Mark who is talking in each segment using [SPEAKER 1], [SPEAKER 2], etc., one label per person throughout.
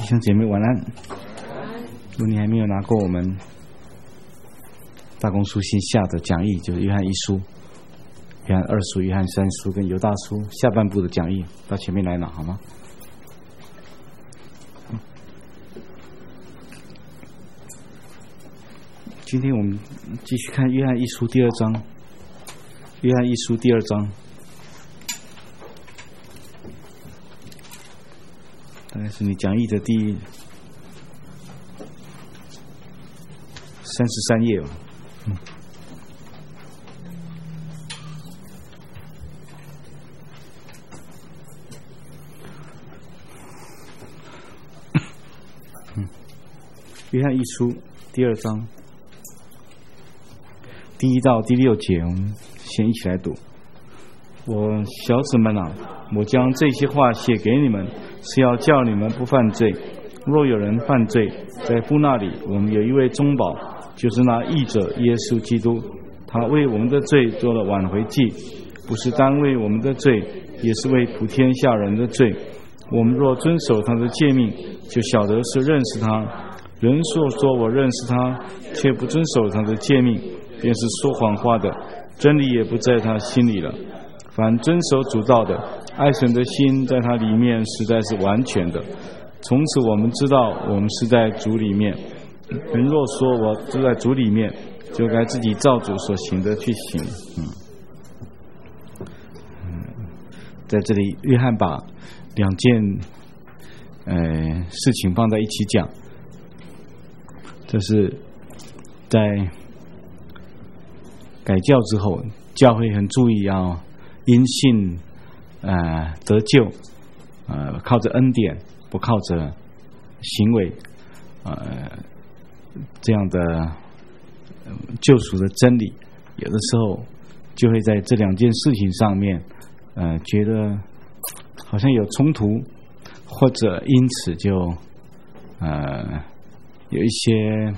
[SPEAKER 1] 兄姐妹晚安。如果你还没有拿过我们大公书信下的讲义，就是约翰一书、约翰二书、约翰三书跟犹大书下半部的讲义，到前面来拿好吗？今天我们继续看约翰一书第二章。约翰一书第二章，大概是你讲义的第33页吧。约翰一书第二章第1到第6节，我们先一起来读。我小子们啊，我将这些话写给你们，是要叫你们不犯罪。若有人犯罪，在父那里我们有一位中保，就是那义者耶稣基督。他为我们的罪做了挽回祭，不是单为我们的罪，也是为普天下人的罪。我们若遵守他的诫命，就晓得是认识他。人若说我认识他，却不遵守他的诫命，便是说谎话的，真理也不在他心里了。凡遵守主道的，爱神的心在他里面实在是完全的。从此我们知道我们是在主里面。人若说我住在主里面，就该自己照主所行的去行。在这里约翰把两件事情放在一起讲。这是在改教之后，教会很注意要因信得救，靠着恩典，不靠着行为，这样的救赎的真理，有的时候就会在这两件事情上面，觉得好像有冲突，或者因此就有一些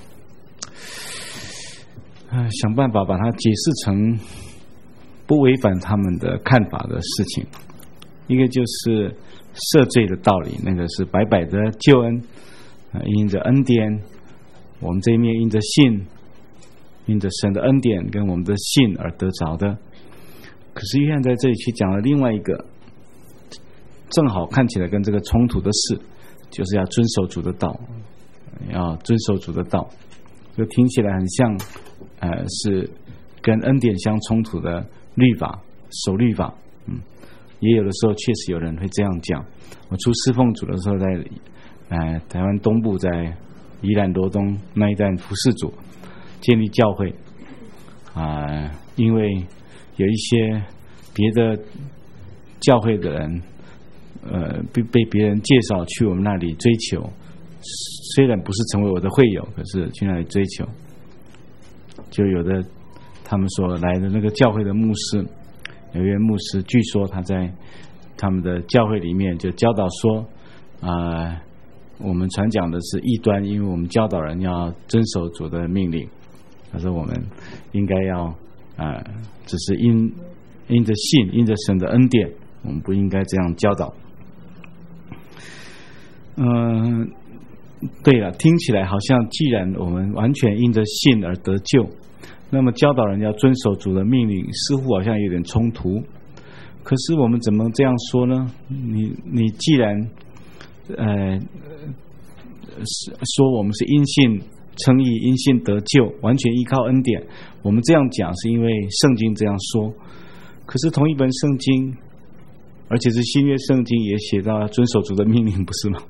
[SPEAKER 1] 想办法把它解释成不违反他们的看法的事情。一个就是赦罪的道理，那个是白白的救恩，因着恩典，我们这一面因着信，因着神的恩典跟我们的信而得着的。可是约翰在这里去讲了另外一个正好看起来跟这个冲突的事，就是要遵守主的道，要遵守主的道，就听起来很像是跟恩典相冲突的律法，守律法。也有的时候确实有人会这样讲。我出侍奉主的时候，在台湾东部，在宜兰罗东那一带服侍主，建立教会因为有一些别的教会的人被别人介绍去我们那里追求，虽然不是成为我的会友，可是去那里追求，就有的他们所来的那个教会的牧师，有一位牧师，据说他在他们的教会里面就教导说，我们传讲的是异端，因为我们教导人要遵守主的命令。他说我们应该要只是因着信，因着神的恩典，我们不应该这样教导。对了，听起来好像既然我们完全因着信而得救，那么教导人要遵守主的命令，似乎好像有点冲突。可是我们怎么这样说呢？你既然说我们是因信称义，因信得救，完全依靠恩典，我们这样讲是因为圣经这样说。可是同一本圣经，而且是新约圣经，也写到遵守主的命令，不是吗？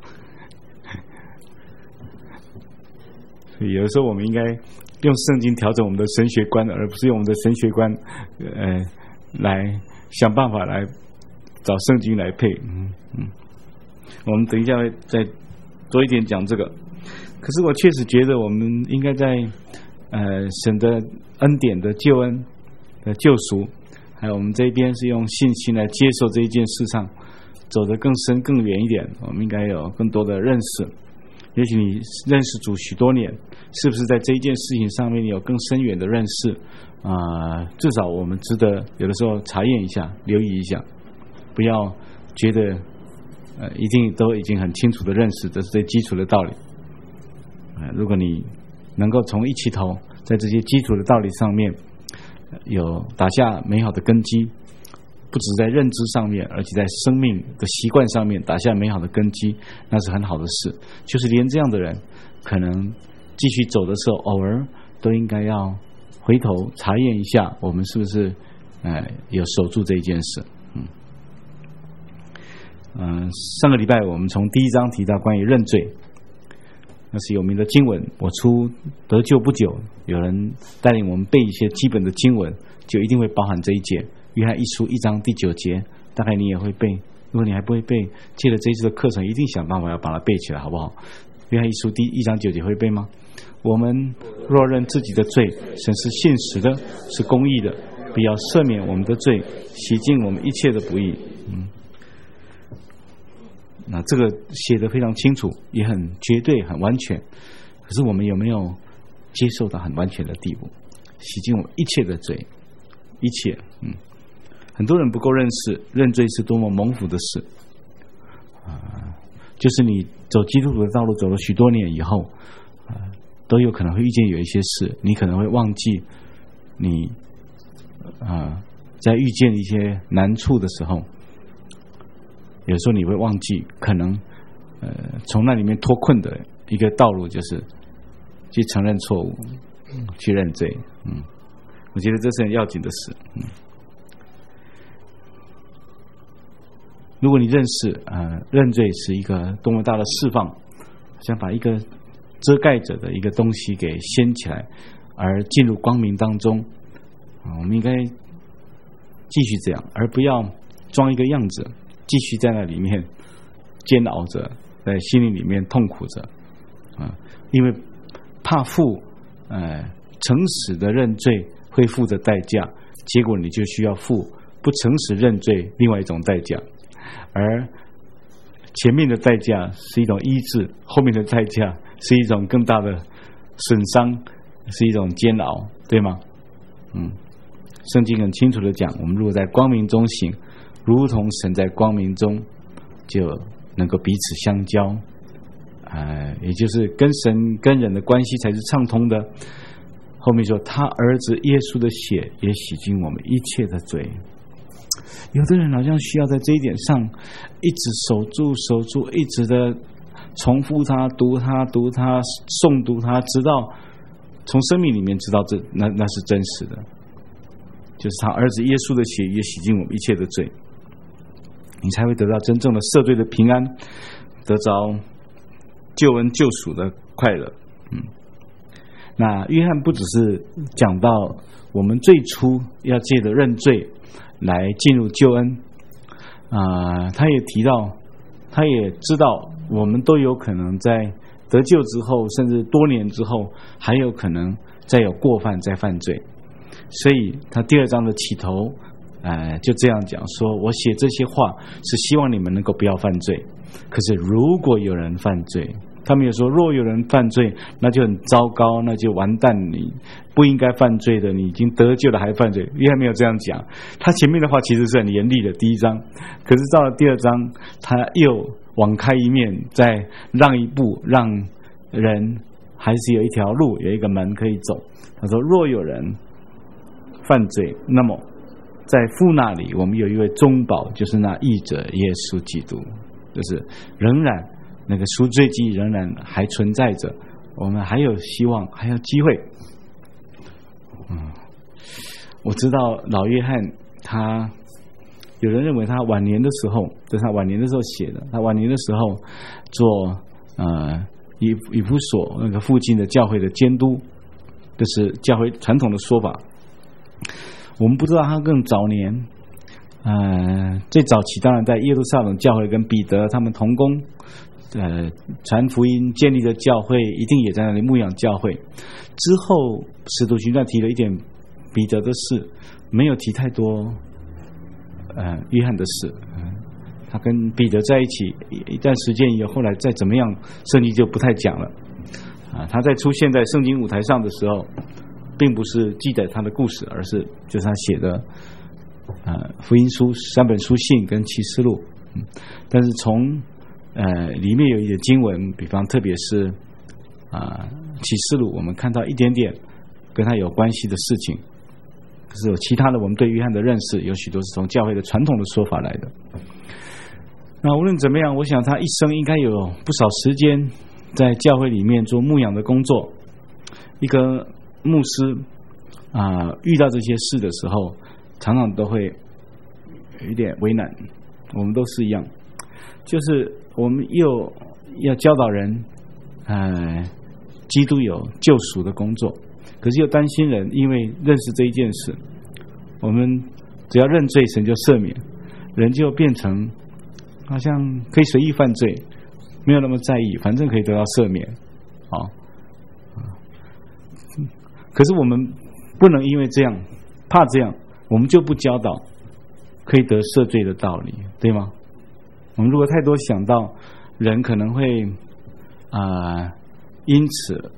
[SPEAKER 1] 所以有的时候我们应该用圣经调整我们的神学观，而不是用我们的神学观来想办法来找圣经来配。我们等一下会再多一点讲这个。可是我确实觉得我们应该在神的恩典的救恩的救赎，还有我们这边是用信心来接受这一件事上走得更深更远一点，我们应该有更多的认识。也许你认识主许多年，是不是在这一件事情上面你有更深远的认识？至少我们值得有的时候查验一下，留意一下，不要觉得一定都已经很清楚的认识，这是最基础的道理。如果你能够从一起头，在这些基础的道理上面有打下美好的根基，不只在认知上面，而且在生命的习惯上面打下美好的根基，那是很好的事。就是连这样的人，可能继续走的时候，偶尔都应该要回头查验一下，我们是不是有守住这一件事。上个礼拜我们从第1章提到关于认罪，那是有名的经文。我出得救不久，有人带领我们背一些基本的经文，就一定会包含这一节。约翰一书1章第9节，大概你也会背。如果你还不会背，借了这一次的课程，一定想办法要把它背起来，好不好？约翰一书1章9节会背吗？我们若认自己的罪，神是信实的，是公义的，必要赦免我们的罪，洗净我们一切的不义。那这个写得非常清楚，也很绝对，很完全。可是我们有没有接受到很完全的地步？洗净我们一切的罪，一切。很多人不够认识，认罪是多么蒙福的事。就是你走基督徒的道路走了许多年以后，都有可能会遇见有一些事，你可能会忘记你在遇见一些难处的时候。有时候你会忘记，可能从那里面脱困的一个道路就是去承认错误，去认罪。我觉得这是很要紧的事。如果你认识认罪是一个多么大的释放，想把一个遮盖着的一个东西给掀起来，而进入光明当中，我们应该继续这样，而不要装一个样子，继续在那里面煎熬着，在心里面痛苦着。因为怕付诚实的认罪会付的代价，结果你就需要付不诚实认罪另外一种代价。而前面的代价是一种医治，后面的代价是一种更大的损伤，是一种煎熬，对吗？圣经很清楚的讲，我们如果在光明中行，如同神在光明中，就能够彼此相交。也就是跟神跟人的关系才是畅通的。后面说他儿子耶稣的血也洗净我们一切的罪。有的人好像需要在这一点上一直守住，一直的重复它，读它，诵读它，直到从生命里面知道那是真实的，就是他儿子耶稣的血也洗净我们一切的罪，你才会得到真正的赦罪的平安，得着救恩救赎的快乐。那约翰不只是讲到我们最初要借着认罪来进入救恩，他也提到，他也知道我们都有可能在得救之后，甚至多年之后，还有可能再有过犯，再犯罪。所以他第2章的起头就这样讲说，我写这些话是希望你们能够不要犯罪，可是如果有人犯罪，他们也说若有人犯罪那就很糟糕，那就完蛋，你不应该犯罪的，你已经得救了还犯罪。约翰没有这样讲，他前面的话其实是很严厉的第1章，可是到了第2章他又网开一面，再让一步，让人还是有一条路，有一个门可以走。他说若有人犯罪，那么在父那里我们有一位中保，就是那义者耶稣基督，就是仍然那个赎罪记仍然还存在着，我们还有希望，还有机会。我知道老约翰他有人认为他晚年的时候，这是他晚年的时候写的，他晚年的时候做以弗所那个附近的教会的监督，这是教会传统的说法。我们不知道他更早年最早期当然在耶路撒冷教会跟彼得他们同工，传福音建立的教会一定也在那里牧养教会。之后使徒行传提了一点彼得的事，没有提太多约翰的事。他跟彼得在一起一段时间以后，后来再怎么样圣经就不太讲了。他在出现在圣经舞台上的时候，并不是记载他的故事，而是就是他写的福音书3本书信跟启示录。但是从里面有一些经文，比方特别是启示录，我们看到一点点跟他有关系的事情。可是有其他的，我们对约翰的认识有许多是从教会的传统的说法来的。那无论怎么样，我想他一生应该有不少时间在教会里面做牧养的工作。一个牧师遇到这些事的时候，常常都会有一点为难。我们都是一样，就是我们又要教导人基督有救赎的工作，可是又担心人因为认识这一件事，我们只要认罪，神就赦免，人就变成好像可以随意犯罪，没有那么在意，反正可以得到赦免。可是我们不能因为这样怕这样，我们就不教导可以得赦罪的道理，对吗？我们如果太多想到人可能会因此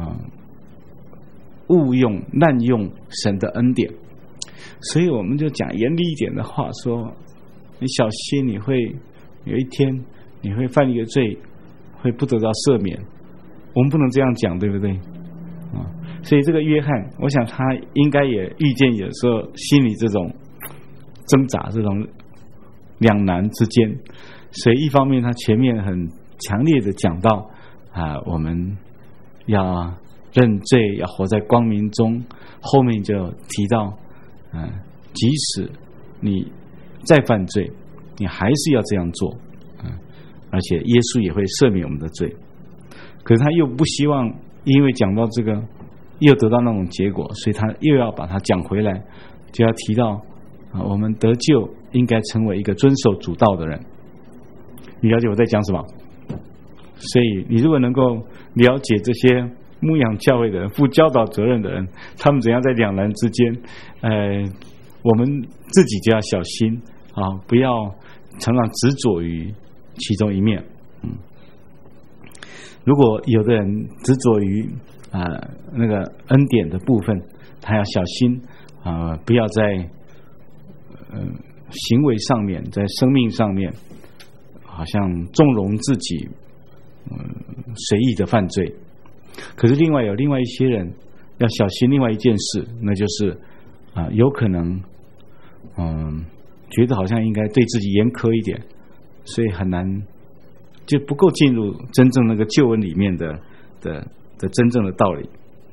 [SPEAKER 1] 误用滥用神的恩典，所以我们就讲严厉一点的话，说你小心，你会有一天你会犯一个罪，会不得到赦免。我们不能这样讲，对不对？所以这个约翰，我想他应该也遇见有时候心里这种挣扎，这种两难之间。所以一方面他前面很强烈的讲到我们要认罪，要活在光明中，后面就提到即使你再犯罪，你还是要这样做，而且耶稣也会赦免我们的罪。可是他又不希望因为讲到这个又得到那种结果，所以他又要把它讲回来，就要提到我们得救应该成为一个遵守主道的人。你了解我在讲什么？所以你如果能够了解这些牧养教会的人、负教导责任的人，他们怎样在两难之间，我们自己就要小心不要常常执着于其中一面。如果有的人执着于那个恩典的部分，他要小心不要在行为上面，在生命上面好像纵容自己随意的犯罪。可是有另外一些人要小心另外一件事，那就是有可能觉得好像应该对自己严苛一点，所以很难，就不够进入真正那个救恩里面的真正的道理。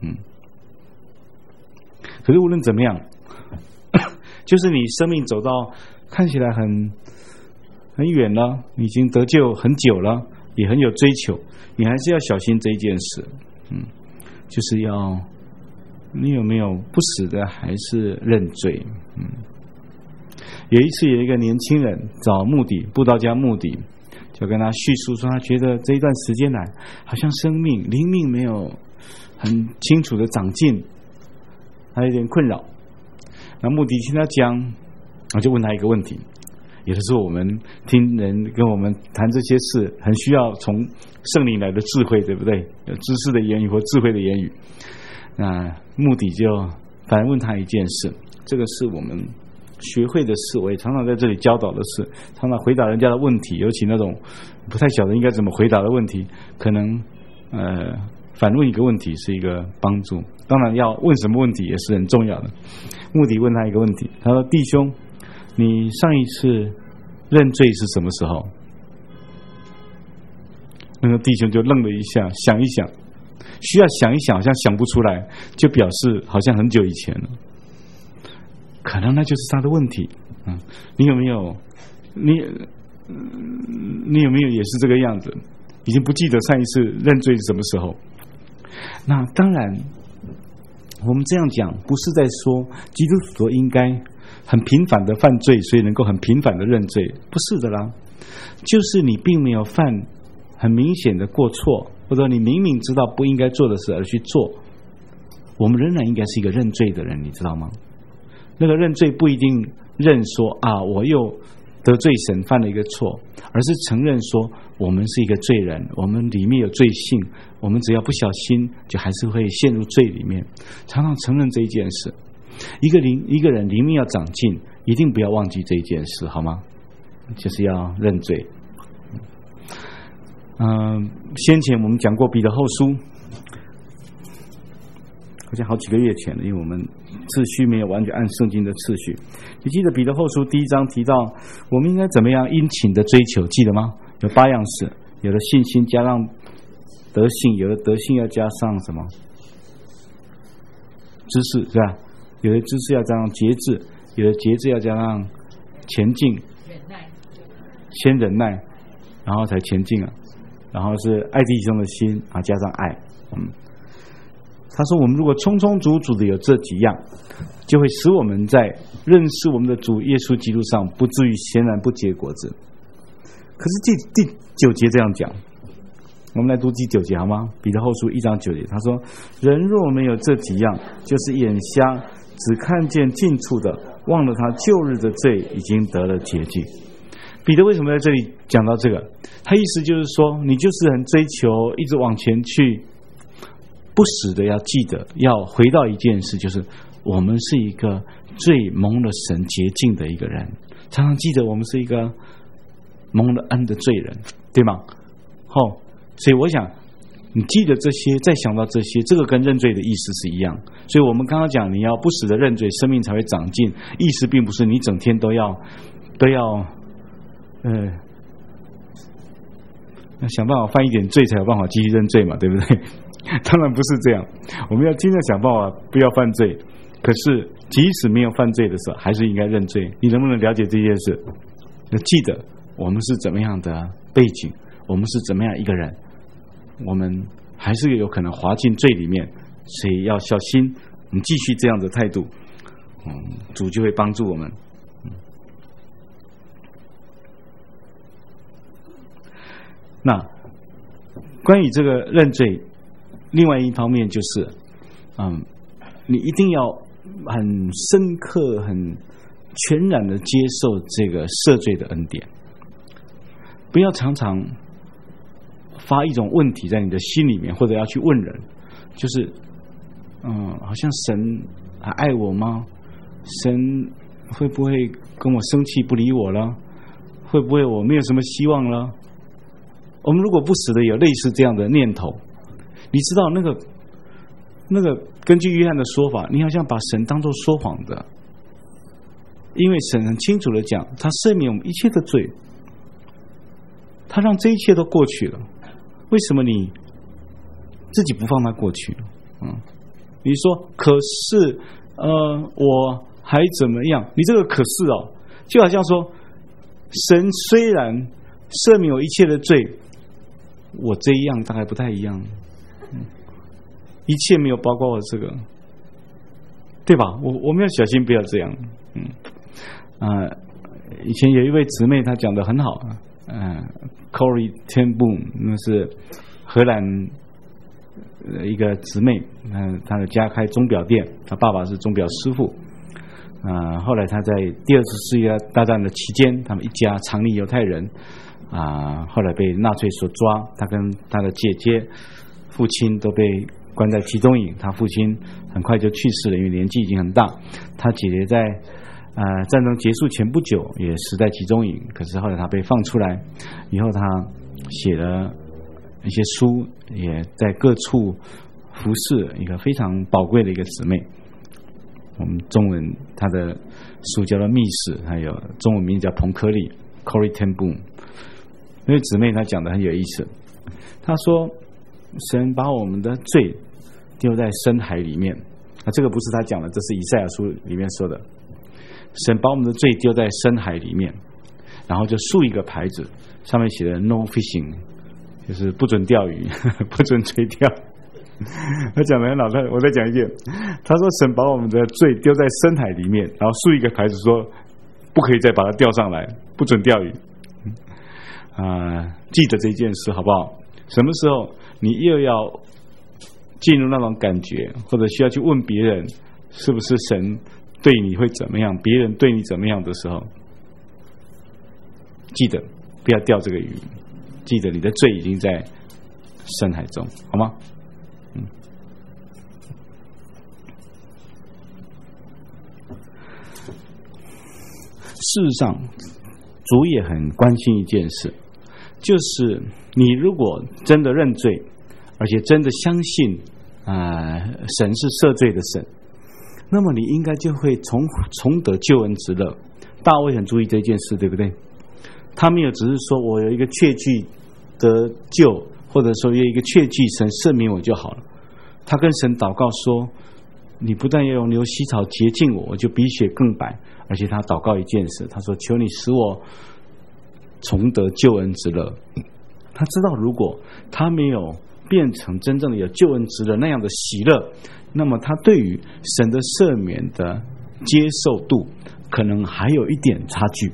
[SPEAKER 1] 可是无论怎么样，就是你生命走到看起来很远了，已经得救很久了，也很有追求，你还是要小心这一件事。就是你有没有不死的还是认罪。有一次有一个年轻人找布道家穆迪，就跟他叙述说，他觉得这一段时间来好像灵命没有很清楚的长进，他有点困扰。那穆迪听他讲，我就问他一个问题。有的时候我们听人跟我们谈这些事，很需要从圣灵来的智慧，对不对？有知识的言语或智慧的言语。那穆迪就反问他一件事，这个是我们学会的事，我也常常在这里教导的事，常常回答人家的问题，尤其那种不太晓得应该怎么回答的问题，可能反问一个问题是一个帮助。当然要问什么问题也是很重要的。穆迪问他一个问题，他说：弟兄，你上一次认罪是什么时候？那个弟兄就愣了一下，想一想，需要想一想，好像想不出来，就表示好像很久以前了。可能那就是他的问题。你有没有也是这个样子？已经不记得上一次认罪是什么时候？那当然，我们这样讲不是在说基督徒应该很频繁的犯罪，所以能够很频繁的认罪，不是的啦。就是你并没有犯很明显的过错，或者你明明知道不应该做的事而去做，我们仍然应该是一个认罪的人，你知道吗？那个认罪不一定认说我又得罪神犯了一个错，而是承认说我们是一个罪人，我们里面有罪性，我们只要不小心就还是会陷入罪里面，常常承认这一件事。一个人灵命要长进，一定不要忘记这一件事，好吗？就是要认罪。 先前我们讲过彼得后书，好像好几个月前了，因为我们次序没有完全按圣经的次序。你记得彼得后书第1章提到我们应该怎么样殷勤的追求，记得吗？有8样事，有了信心加上德性，有了德性要加上什么？知识，是吧？有的知识要加上节制，有的节制要加上前进，先忍耐，然后才前进啊。然后是爱弟兄的心啊，加上爱。他说我们如果充充足足的有这几样，就会使我们在认识我们的主耶稣基督上不至于闲然不结果子。可是第9节这样讲，我们来读第9节好吗？彼得后书1章9节，他说人若没有这几样，就是眼瞎，只看见近处的，忘了他旧日的罪已经得了洁净。彼得为什么在这里讲到这个？他意思就是说，你就是很追求一直往前去，不时的要记得，要回到一件事，就是我们是一个最蒙了神洁净的一个人，常常记得我们是一个蒙了恩的罪人，对吗？所以我想你记得这些，再想到这些，这个跟认罪的意思是一样。所以我们刚刚讲你要不时的认罪，生命才会长进，意思并不是你整天都要想办法犯一点罪才有办法继续认罪嘛，对不对？当然不是这样，我们要尽量想办法不要犯罪。可是即使没有犯罪的时候，还是应该认罪。你能不能了解这件事？要记得我们是怎么样的背景，我们是怎么样一个人，我们还是有可能滑进罪里面，所以要小心。我们继续这样的态度，主就会帮助我们。那关于这个认罪，另外一方面就是，你一定要很深刻、很全然的接受这个赦罪的恩典，不要常常发一种问题在你的心里面，或者要去问人，就是，好像神还爱我吗？神会不会跟我生气不理我了？会不会我没有什么希望了？我们如果不时的有类似这样的念头，你知道那个根据约翰的说法，你好像把神当作说谎的，因为神很清楚的讲，他赦免我们一切的罪，他让这一切都过去了，为什么你自己不放他过去？你说可是我还怎么样？你这个可是就好像说，神虽然赦免我一切的罪，我这一样大概不太一样，一切没有包括我这个，对吧？我们要小心，不要这样。以前有一位姊妹，她讲得很好，Corrie ten Boom， 那是荷兰一个姊妹，她的家开钟表店，她爸爸是钟表师傅。后来她在第2次世界大战的期间，他们一家藏匿犹太人，后来被纳粹所抓，她跟她的姐姐、父亲都被关在集中营，她父亲很快就去世了，因为年纪已经很大。她姐姐在战争结束前不久也死在集中营，可是后来她被放出来以后，她写了一些书，也在各处服侍，一个非常宝贵的一个姊妹。我们中文她的书叫做《密使》，还有中文名叫彭科利 Corrie ten Boom。那位姊妹她讲得很有意思，她说神把我们的罪丢在深海里面，这个不是她讲的，这是以赛亚书里面说的。神把我们的罪丢在深海里面，然后就竖一个牌子，上面写的 No fishing， 就是不准钓鱼，不准垂钓。他讲得很好，我再讲一遍。他说神把我们的罪丢在深海里面，然后竖一个牌子说不可以再把它钓上来，不准钓鱼。记得这件事好不好？什么时候你又要进入那种感觉，或者需要去问别人是不是神对你会怎么样，别人对你怎么样的时候，记得不要钓这个鱼，记得你的罪已经在深海中，好吗？事实上主也很关心一件事， 就是你如果真的认罪，而且真的相信神是赦罪的神，那么你应该就会重得救恩之乐。大卫很注意这件事，对不对？他没有只是说我有一个确据得救，或者说有一个确据神赦免我就好了。他跟神祷告说，你不但要用牛膝草洁净我，我就比雪更白。而且他祷告一件事，他说求你使我重得救恩之乐。他知道如果他没有变成真正的有救恩之乐那样的喜乐，那么他对于神的赦免的接受度可能还有一点差距。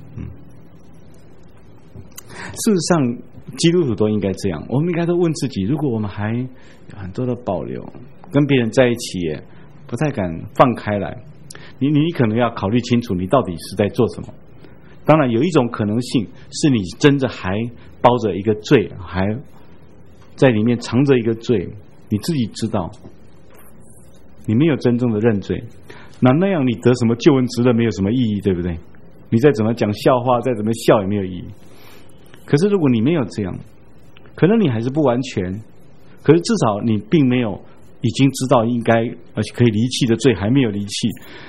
[SPEAKER 1] 事实上基督徒都应该这样，我们应该都问自己，如果我们还有很多的保留，跟别人在一起也不太敢放开来，你可能要考虑清楚你到底是在做什么。当然有一种可能性是你真的还包着一个罪，还在里面藏着一个罪，你自己知道你没有真正的认罪，那样你得什么救恩之乐没有什么意义，对不对？你再怎么讲笑话，再怎么笑也没有意义。可是如果你没有这样，可能你还是不完全，可是至少你并没有已经知道应该而且可以离弃的罪还没有离弃。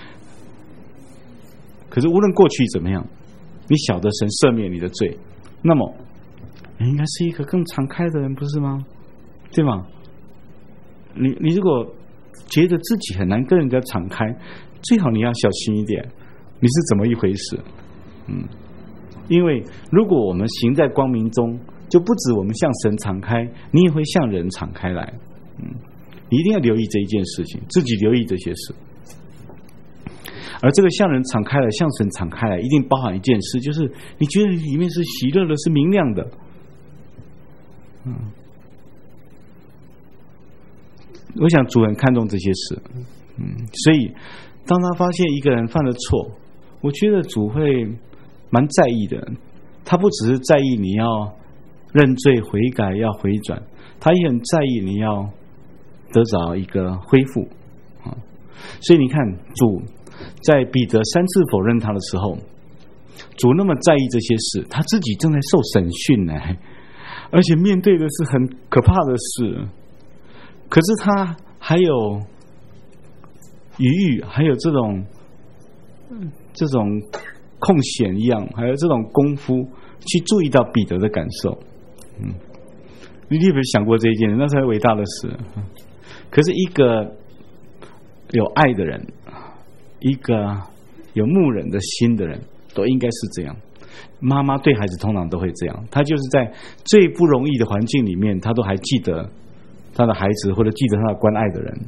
[SPEAKER 1] 可是无论过去怎么样，你晓得神赦免你的罪，那么你应该是一个更敞开的人，不是吗？对吗？你如果觉得自己很难跟人家敞开，最好你要小心一点，你是怎么一回事？因为如果我们行在光明中，就不止我们向神敞开，你也会向人敞开来。你一定要留意这一件事情，自己留意这些事。而这个向人敞开来，向神敞开来，一定包含一件事，就是你觉得里面是喜乐的，是明亮的。我想主很看重这些事。所以当他发现一个人犯了错，我觉得主会蛮在意的。他不只是在意你要认罪悔改要回转，他也很在意你要得着一个恢复。所以你看主在彼得3次否认他的时候，主那么在意这些事，他自己正在受审讯呢，而且面对的是很可怕的事，可是他还有余裕，还有这种空闲一样，还有这种功夫去注意到彼得的感受。你有没有想过这一件？那是很伟大的事。可是一个有爱的人，一个有牧人的心的人，都应该是这样。妈妈对孩子通常都会这样，她就是在最不容易的环境里面，她都还记得她的孩子，或者记得她的关爱的人。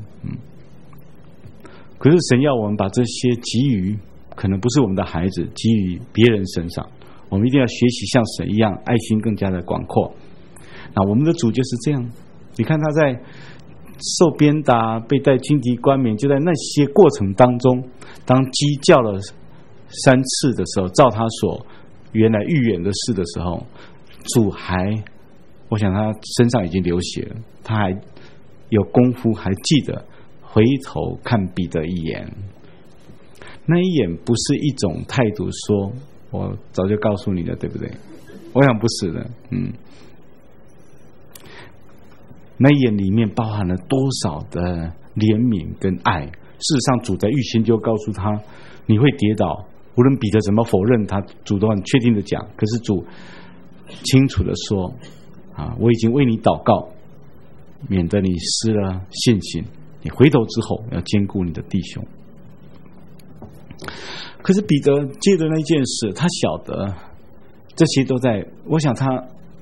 [SPEAKER 1] 可是神要我们把这些给予，可能不是我们的孩子，给予别人身上，我们一定要学习像神一样，爱心更加的广阔。那我们的主就是这样，你看他在受鞭打、被带荆棘冠冕，就在那些过程当中，当鸡叫了3次的时候，照他所原来预言的事的时候，主还，我想他身上已经流血了，他还有功夫，还记得回头看彼得一眼。那一眼不是一种态度，说我早就告诉你了，对不对？我想不是的。那一眼里面包含了多少的怜悯跟爱。事实上主在预先就告诉他你会跌倒，无论彼得怎么否认，他主都很确定的讲，可是主清楚的说我已经为你祷告，免得你失了信心，你回头之后要兼顾你的弟兄。可是彼得借着那件事，他晓得这些都在，我想他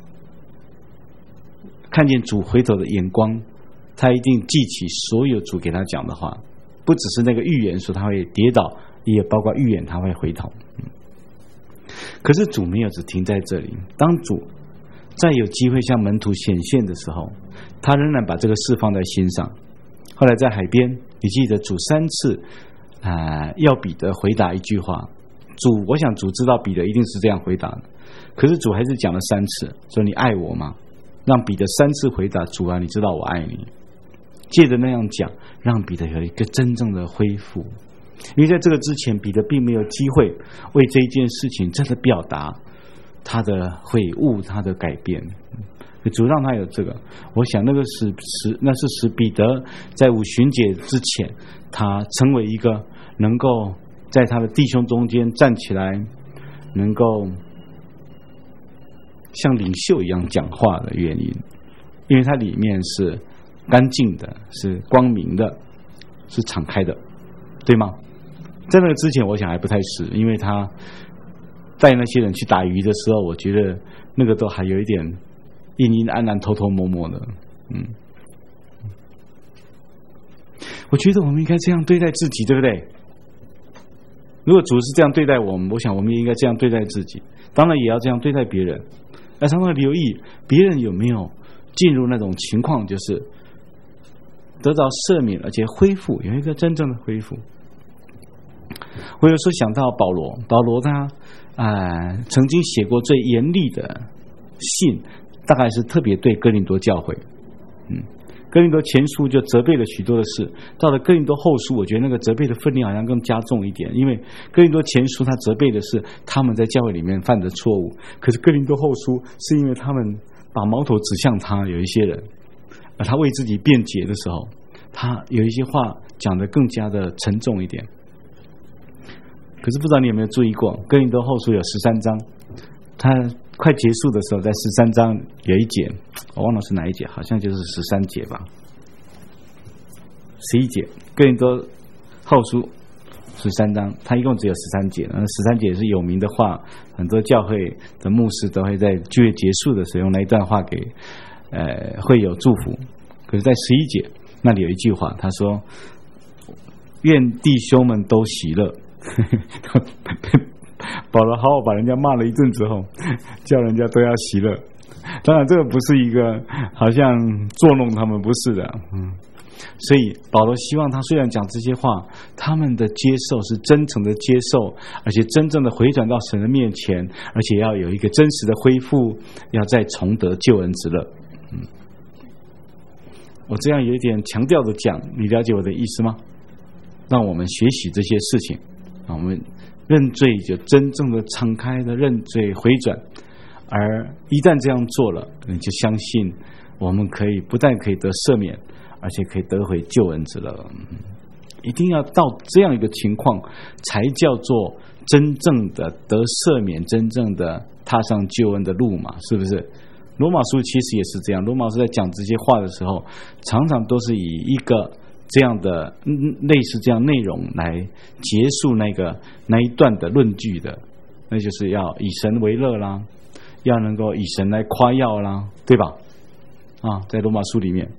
[SPEAKER 1] 看见主回头的眼光，他一定记起所有主给他讲的话，不只是那个预言说他会跌倒，也包括预言他会回头。可是主没有只停在这里，当主再有机会向门徒显现的时候，他仍然把这个事放在心上。后来在海边，你记得主3次要彼得回答一句话，我想主知道彼得一定是这样回答的，可是主还是讲了3次，说你爱我吗？让彼得3次回答，主啊，你知道我爱你。借着那样讲，让彼得有一个真正的恢复。因为在这个之前，彼得并没有机会为这一件事情真的表达他的悔悟，他的改变。主让他有这个，我想那是使彼得在五旬节之前，他成为一个能够在他的弟兄中间站起来，能够像领袖一样讲话的原因，因为他里面是干净的，是光明的，是敞开的，对吗？在那个之前我想还不太是，因为他带那些人去打鱼的时候，我觉得那个都还有一点阴阴暗暗偷偷摸摸的。我觉得我们应该这样对待自己，对不对？如果主是这样对待我们，我想我们也应该这样对待自己，当然也要这样对待别人。要常常留意别人有没有进入那种情况，就是得到赦免而且恢复，有一个真正的恢复。我有时候想到保罗他曾经写过最严厉的信，大概是特别对哥林多教会。哥林多前书就责备了许多的事，到了哥林多后书，我觉得那个责备的分量好像更加重一点，因为哥林多前书他责备的是他们在教会里面犯的错误，可是哥林多后书是因为他们把矛头指向他，有一些人，而他为自己辩解的时候，他有一些话讲得更加的沉重一点。可是不知道你有没有注意过，哥林多后书有13章，他快结束的时候，在13章有一节，我忘了是哪一节，好像就是13节吧，11节。哥林多后书13章，它一共只有13节，13节是有名的话，很多教会的牧师都会在聚会结束的时候用那一段话给会有祝福。可是在11节那里有一句话，他说愿弟兄们都喜乐。保罗好好把人家骂了一顿之后，叫人家都要喜乐。当然这个不是一个好像捉弄他们，不是的。所以保罗希望他虽然讲这些话，他们的接受是真诚的接受，而且真正的回转到神的面前，而且要有一个真实的恢复，要再重得救恩之乐。我这样有一点强调的讲，你了解我的意思吗？让我们学习这些事情，我们认罪就真正的敞开的认罪回转，而一旦这样做了，你就相信我们可以不但可以得赦免，而且可以得回救恩之乐。一定要到这样一个情况，才叫做真正的得赦免，真正的踏上救恩的路嘛，是不是？罗马书其实也是这样，罗马书在讲这些话的时候，常常都是以一个这样的类似这样内容来结束那一段的论据的，那就是要以神为乐啦，要能够以神来夸耀啦，对吧？在罗马书里面，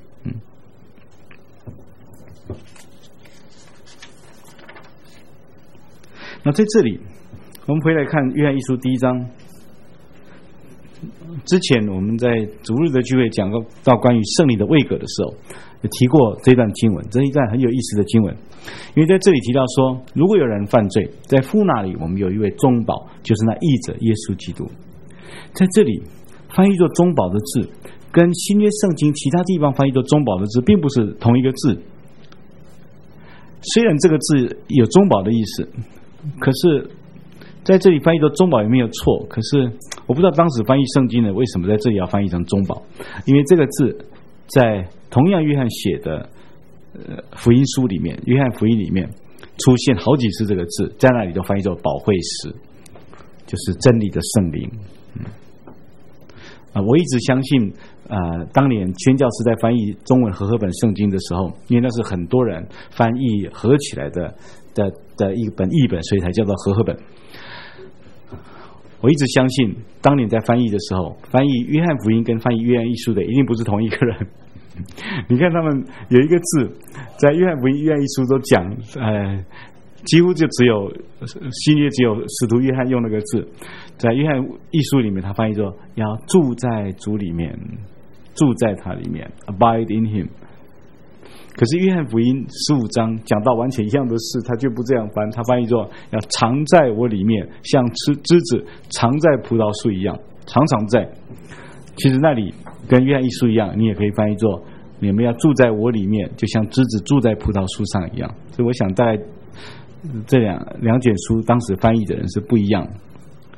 [SPEAKER 1] 那在这里，我们回来看约翰一书第1章。之前我们在主日的聚会讲到关于圣灵的位格的时候，有提过这段经文，这是一段很有意思的经文。因为在这里提到说，如果有人犯罪，在父那里我们有一位中保，就是那义者耶稣基督。在这里翻译作中保的字，跟新约圣经其他地方翻译作中保的字并不是同一个字。虽然这个字有中保的意思，可是在这里翻译作中保也没有错，可是我不知道当时翻译圣经的为什么在这里要翻译成中保，因为这个字在同样约翰写的福音书里面，约翰福音里面出现好几次这个字，在那里都翻译作保惠师，就是真理的圣灵。我一直相信当年宣教师在翻译中文和合本圣经的时候，因为那是很多人翻译合起来的一本译本，所以才叫做和合本。我一直相信当年在翻译的时候，翻译约翰福音跟翻译约翰一书的一定不是同一个人。你看他们有一个字在约翰福音约翰一书都讲几乎就只有新约只有使徒约翰用那个字，在约翰一书里面他翻译说要住在主里面，住在他里面 abide in him。 可是约翰福音15章讲到完全一样的事，他就不这样翻，他翻译作要藏在我里面，像枝子藏在葡萄树一样，常常在。其实那里跟约翰一书一样，你也可以翻译作你们要住在我里面，就像枝子住在葡萄树上一样。所以我想大概这两卷书当时翻译的人是不一样。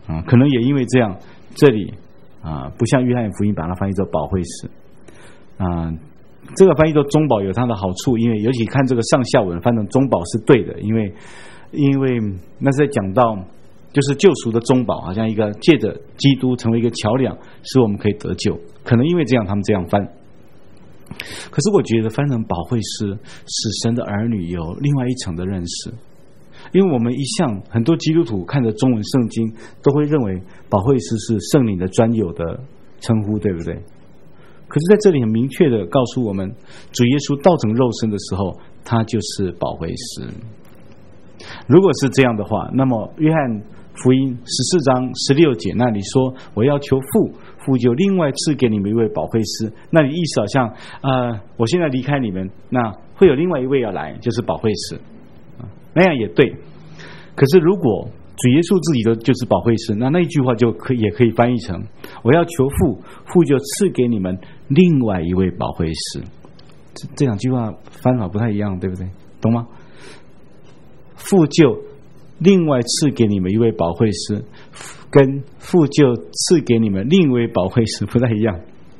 [SPEAKER 1] 可能也因为这样，这里不像约翰福音把它翻译作保惠师这个翻译作中保有它的好处，因为尤其看这个上下文翻成中保是对的，因为那是在讲到就是救赎的中保，好像一个借着基督成为一个桥梁，使我们可以得救。可能因为这样他们这样翻。可是我觉得翻成保惠师使神的儿女有另外一层的认识，因为我们一向很多基督徒看着中文圣经都会认为保惠师是圣灵的专有的称呼，对不对？可是在这里很明确的告诉我们，主耶稣道成肉身的时候，他就是保惠师。如果是这样的话，那么约翰福音14章16节那里说，我要求父，父就另外赐给你们一位保惠师，那里意思好像我现在离开你们，那会有另外一位要来，就是保惠师那样也对。可是如果主耶稣自己就是保惠师，那一句话也可以翻译成，我要求父，父就赐给你们另外一位保惠师。这两句话翻法不太一样，对不对？懂吗？父就另外赐给你们一位保惠师，跟父就赐给你们另一位保惠师不太一样，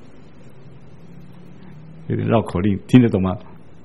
[SPEAKER 1] 有点绕口令，听得懂吗？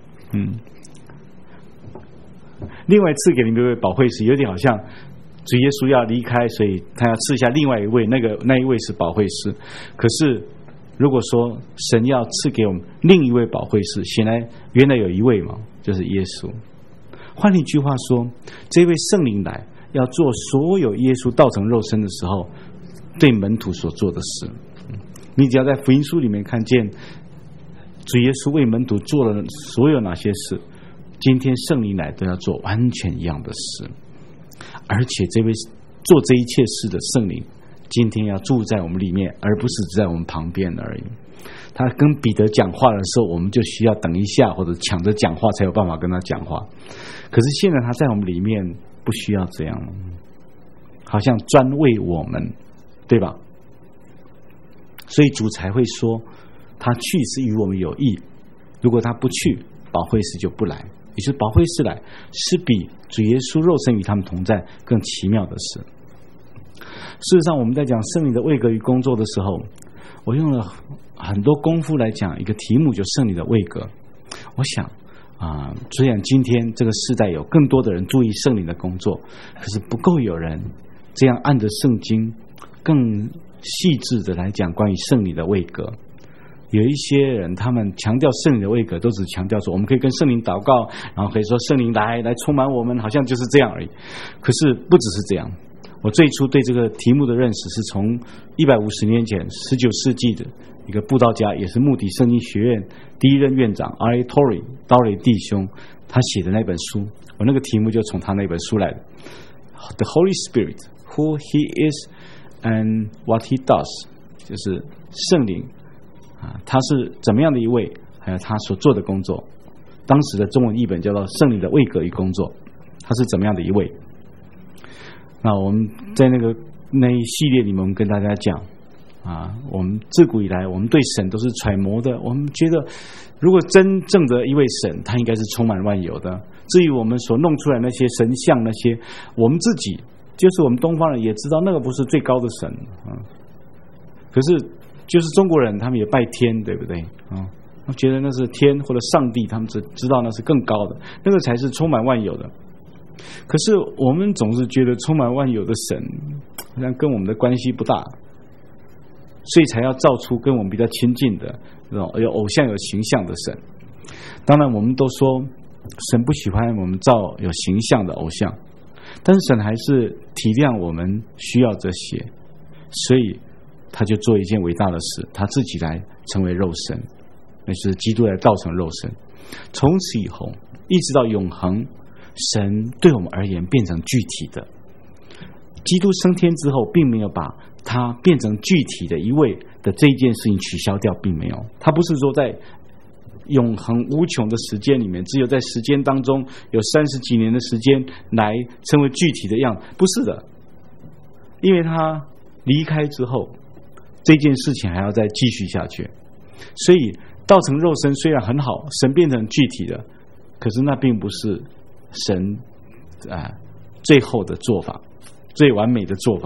[SPEAKER 1] 另外赐给你们一位保惠师，有点好像主耶稣要离开，所以他要赐下另外一位，那一位是保惠师。可是如果说神要赐给我们另一位保惠师，显然原来有一位嘛，就是耶稣。换一句话说，这位圣灵来要做所有耶稣道成肉身的时候对门徒所做的事。你只要在福音书里面看见主耶稣为门徒做了所有哪些事，今天圣灵来都要做完全一样的事。而且这位做这一切事的圣灵今天要住在我们里面，而不是只在我们旁边而已。他跟彼得讲话的时候，我们就需要等一下或者抢着讲话才有办法跟他讲话。可是现在他在我们里面不需要这样，好像专为我们，对吧？所以主才会说他去是与我们有益，如果他不去，保惠师就不来。也就是保惠师来是比主耶稣肉身与他们同在更奇妙的事。事实上我们在讲圣灵的位格与工作的时候，我用了很多功夫来讲一个题目，就圣灵的位格。我想虽然今天这个时代有更多的人注意圣灵的工作，可是不够有人这样按着圣经更细致的来讲关于圣灵的位格。有一些人他们强调圣灵的位格，都只强调说我们可以跟圣灵祷告，然后可以说圣灵来充满我们，好像就是这样而已。可是不只是这样。我最初对这个题目的认识是从150年前19世纪的一个布道家，也是穆迪圣经学院第一任院长 R.A. Torrey 刀雷弟兄他写的那本书，我那个题目就从他那本书来的。 The Holy Spirit, Who He Is and What He Does， 就是圣灵他是怎么样的一位，还有他所做的工作。当时的中文译本叫做圣灵的位格与工作，他是怎么样的一位。那我们在那一系列里面，我们跟大家讲我们自古以来我们对神都是揣摩的，我们觉得如果真正的一位神，他应该是充满万有的。至于我们所弄出来那些神像，那些我们自己就是我们东方人也知道那个不是最高的神可是就是中国人他们也拜天，对不对觉得那是天或者上帝，他们只知道那是更高的，那个才是充满万有的。可是我们总是觉得充满万有的神好像跟我们的关系不大，所以才要造出跟我们比较亲近的有偶像有形象的神。当然我们都说神不喜欢我们造有形象的偶像，但是神还是体谅我们需要这些，所以他就做一件伟大的事，他自己来成为肉身，那是基督来道成肉身。从此以后一直到永恒，神对我们而言变成具体的。基督升天之后并没有把他变成具体的一位的这一件事情取消掉，并没有。他不是说在永恒无穷的时间里面，只有在时间当中有30几年的时间来成为具体的样，不是的。因为他离开之后，这件事情还要再继续下去。所以道成肉身虽然很好，神变成具体的，可是那并不是神最后的做法，最完美的做法。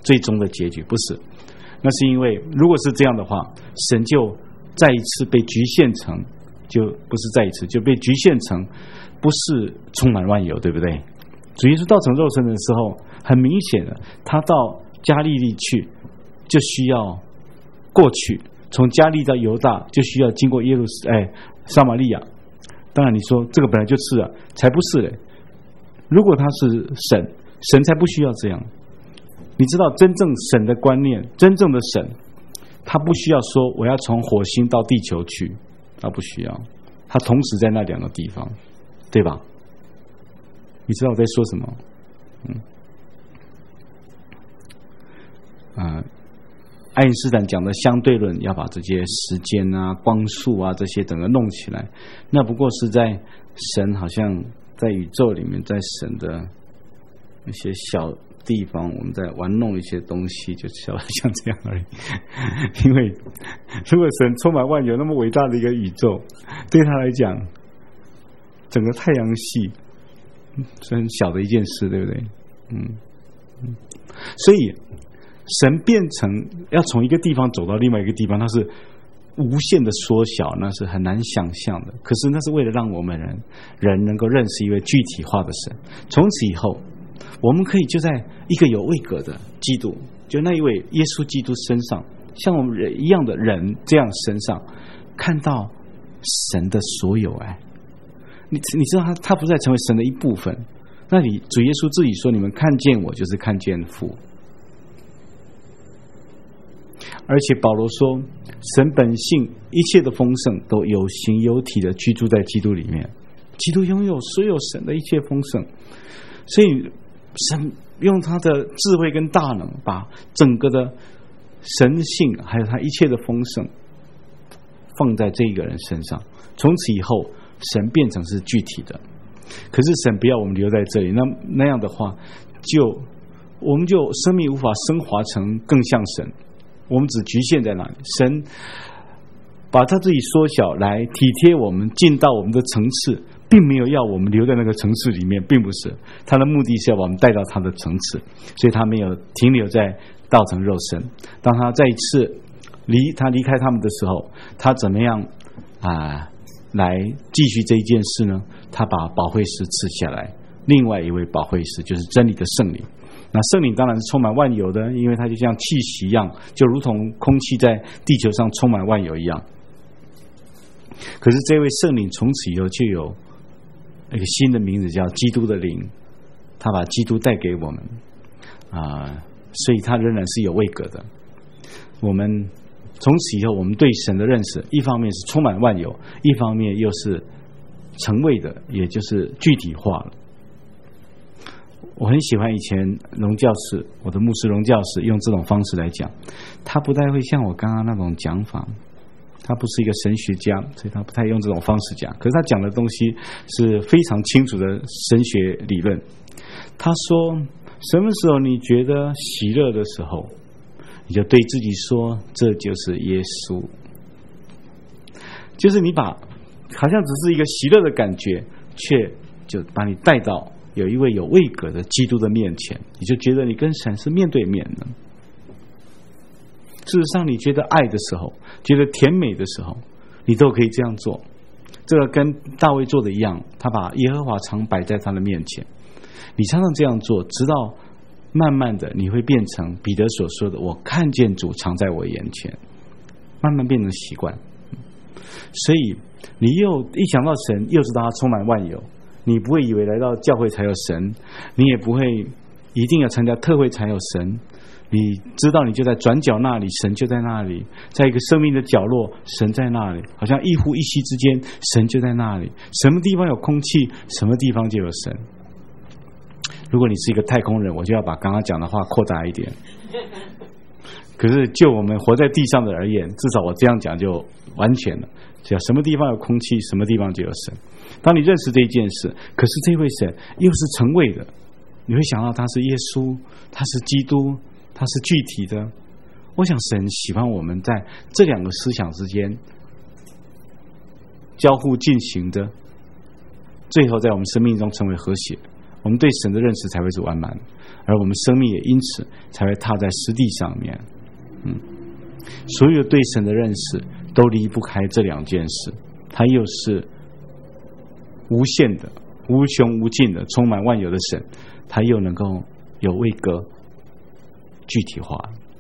[SPEAKER 1] 最终的结局，不是。那是因为如果是这样的话，神就再一次被局限成，就不是再一次就被局限成不是充满万有，对不对？主耶稣道成肉身的时候，很明显的，他到加利利去就需要过去，从加利到犹大就需要经过撒玛利亚。当然你说这个本来就是啊，才不是嘞。如果他是神才不需要这样。你知道真正神的观念，真正的神他不需要说我要从火星到地球去，他不需要，他同时在那两个地方，对吧？你知道我在说什么？爱因斯坦讲的相对论，要把这些时间啊、光速啊这些整个弄起来，那不过是在神好像在宇宙里面，在神的一些小地方，我们在玩弄一些东西，就像这样而已。因为如果神充满万有，那么伟大的一个宇宙，对他来讲，整个太阳系是很小的一件事，对不对？所以神变成要从一个地方走到另外一个地方，它是无限的缩小，那是很难想象的。可是那是为了让我们人能够认识一位具体化的神。从此以后，我们可以就在一个有位格的基督，就那一位耶稣基督身上，像我们人一样的人这样身上，看到神的所有爱。你知道他不再成为神的一部分。那里主耶稣自己说：“你们看见我，就是看见父。”而且保罗说，神本性一切的丰盛都有形有体的居住在基督里面，基督拥有所有神的一切丰盛。所以神用他的智慧跟大能，把整个的神性还有他一切的丰盛放在这个人身上。从此以后，神变成是具体的。可是神不要我们留在这里，那样的话，我们就生命无法升华成更像神。我们只局限在那里，神把他自己缩小来体贴我们，进到我们的层次，并没有要我们留在那个层次里面，并不是。他的目的是要把我们带到他的层次，所以他没有停留在道成肉身。当他再一次离开他们的时候，他怎么样来继续这一件事呢？他把保惠师赐下来，另外一位保惠师就是真理的圣灵。那圣灵当然是充满万有的，因为它就像气息一样，就如同空气在地球上充满万有一样。可是这位圣灵从此以后就有一个新的名字，叫基督的灵，他把基督带给我们所以他仍然是有位格的。我们从此以后，我们对神的认识，一方面是充满万有，一方面又是成位的，也就是具体化了。我很喜欢以前荣教士，我的牧师荣教士用这种方式来讲，他不太会像我刚刚那种讲法，他不是一个神学家，所以他不太用这种方式讲。可是他讲的东西是非常清楚的神学理论。他说，什么时候你觉得喜乐的时候，你就对自己说，这就是耶稣。就是你把好像只是一个喜乐的感觉，却就把你带到有一位有位格的基督的面前，你就觉得你跟神是面对面的。事实上，你觉得爱的时候，觉得甜美的时候，你都可以这样做。这个跟大卫做的一样，他把耶和华常摆在他的面前。你常常这样做，直到慢慢的你会变成彼得所说的，我看见主常在我眼前，慢慢变成习惯。所以你又一想到神，又知道他充满万有，你不会以为来到教会才有神，你也不会一定要参加特会才有神。你知道你就在转角那里，神就在那里，在一个生命的角落，神在那里，好像一呼一吸之间，神就在那里。什么地方有空气，什么地方就有神。如果你是一个太空人，我就要把刚刚讲的话扩大一点。可是就我们活在地上的而言，至少我这样讲就完全了。只要什么地方有空气，什么地方就有神。当你认识这一件事，可是这位神又是成位的，你会想到他是耶稣，他是基督，他是具体的。我想神喜欢我们在这两个思想之间交互进行的，最后在我们生命中成为和谐。 我们对神的认识才会是完满的，而我们生命也因此才会踏在实地上面。所有对神的认识都离不开这两件事，它又是无限的、无穷无尽的、充满万有的神，它又能够有位格具体化。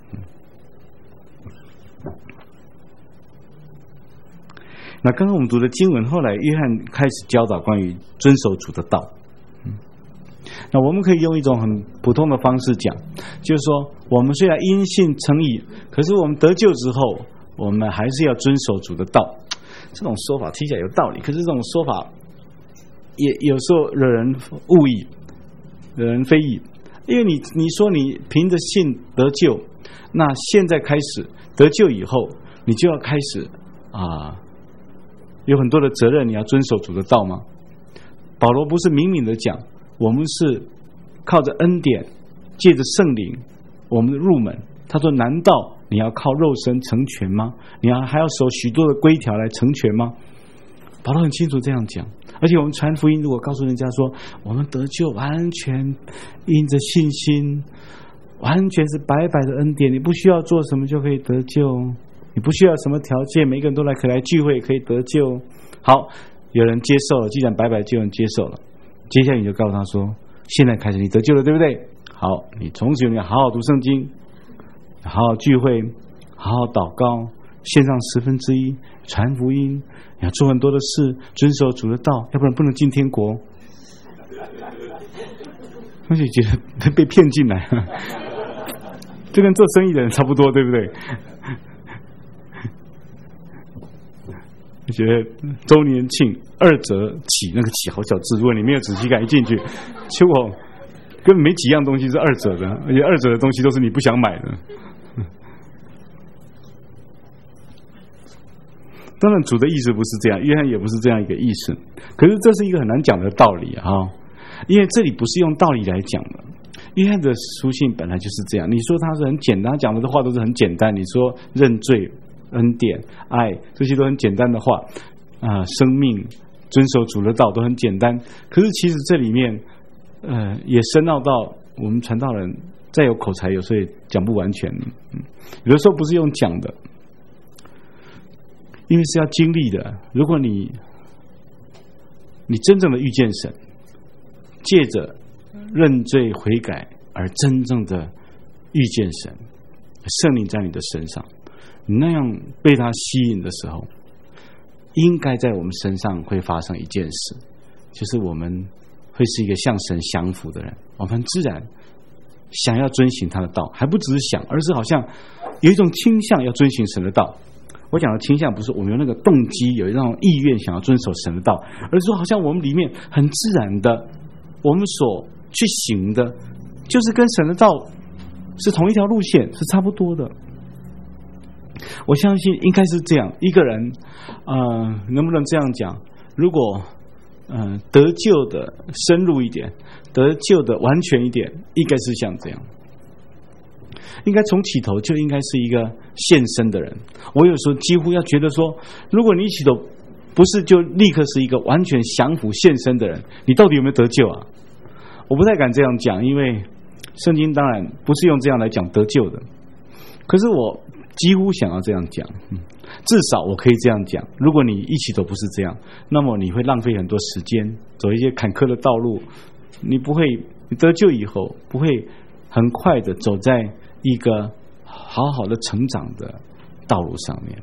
[SPEAKER 1] 那刚刚我们读的经文，后来约翰开始教导关于遵守主的道。那我们可以用一种很普通的方式讲，就是说我们虽然因信称义，可是我们得救之后，我们还是要遵守主的道。这种说法听起来有道理，可是这种说法也有时候惹人误议，惹人非议。因为你说你凭着信得救，那现在开始得救以后，你就要开始有很多的责任，你要遵守主的道吗？保罗不是明明的讲，我们是靠着恩典，借着圣灵，我们的入门。他说：“难道你要靠肉身成全吗？你还要守许多的规条来成全吗？”保罗很清楚这样讲。而且我们传福音，如果告诉人家说我们得救完全因着信心，完全是白白的恩典，你不需要做什么就可以得救，你不需要什么条件，每个人都可以来聚会可以得救。好，有人接受了，既然白白就有人接受了，接下来你就告诉他说：现在开始你得救了，对不对？好，你从此你要好好读圣经，好好聚会，好好祷告，献上1/10，传福音，你要做很多的事，遵守主的道，要不然不能进天国。而且觉得被骗进来，这跟做生意的人差不多，对不对？觉得周年庆2折起，那个起好小字，如果你没有仔细看一进去，结果根本没几样东西是2折的，而且2折的东西都是你不想买的。当然主的意思不是这样，约翰也不是这样一个意思，可是这是一个很难讲的道理因为这里不是用道理来讲的。约翰的书信本来就是这样，你说他是很简单，他讲的话都是很简单，你说认罪、恩典、爱，这些都很简单的话生命、遵守主的道都很简单，可是其实这里面也深奥到我们传道人再有口才，有时候也讲不完全。有的时候不是用讲的，因为是要经历的。如果你真正的遇见神，借着认罪悔改而真正的遇见神，圣灵在你的身上，你那样被他吸引的时候，应该在我们身上会发生一件事，就是我们会是一个向神降服的人。我们自然想要遵行他的道，还不只是想，而是好像有一种倾向要遵行神的道。我讲的倾向不是我们有那个动机，有那种意愿想要遵守神的道，而是说好像我们里面很自然的，我们所去行的就是跟神的道是同一条路线，是差不多的。我相信应该是这样。一个人能不能这样讲，如果得救的深入一点，得救的完全一点，应该是像这样，应该从起头就应该是一个献身的人。我有时候几乎要觉得说，如果你一起头不是就立刻是一个完全降服献身的人，你到底有没有得救啊？我不太敢这样讲，因为圣经当然不是用这样来讲得救的，可是我几乎想要这样讲，至少我可以这样讲，如果你一起都不是这样，那么你会浪费很多时间，走一些坎坷的道路，你得救以后不会很快的走在一个好好的成长的道路上面。